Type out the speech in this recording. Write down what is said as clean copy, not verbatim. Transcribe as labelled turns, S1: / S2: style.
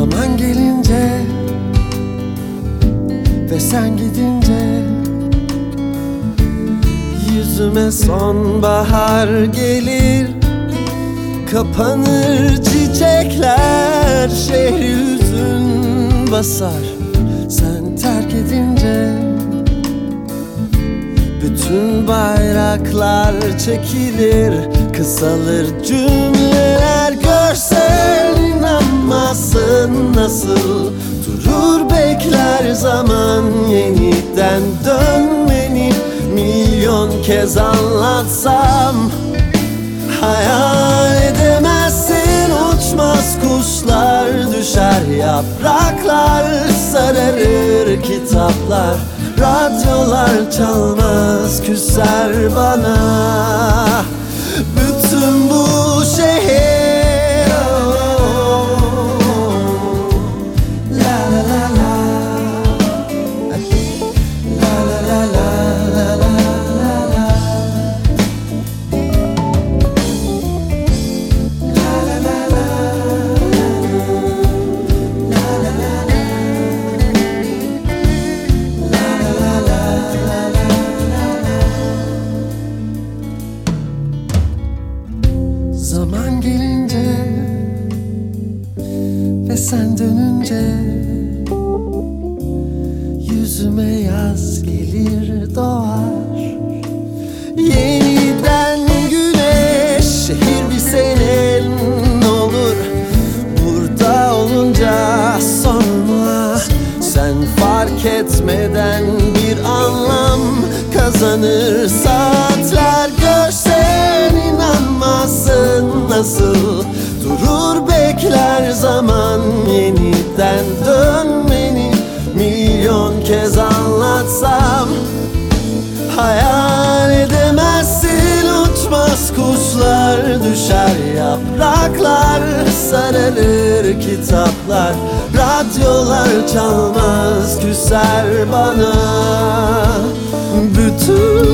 S1: Zaman gelince ve sen gidince yüzüme sonbahar gelir. Kapanır çiçekler, şehri hüzün basar sen terk edince. Bütün bayraklar çekilir, kısalır cümleler. Görsen inanmazsın nasıl durur bekler zaman. Yeniden dönmeni milyon kez anlatsam hayal edemezsin. Uçmaz kuşlar, düşer yapraklar, sararır kitaplar. Radyolar çalmaz, küser bana bütün bu şehir. La la la la, la la la la, la la la. Zaman gelince ve sen dönünce yüzüme yaz gelir doğar. Yeniden güneş, şehir bir senin olur. Burada olunca sorma, sen fark etmeden bir anlam kazanır saatler. Görsen inanmazsın nasıl durur bekler zaman. Yeniden dönmeni milyon kez anlatsam hayal edemezsin. Uçmaz kuşlar, düşer yapraklar, sararır kitaplar. Radyolar çalmaz, küser bana bütün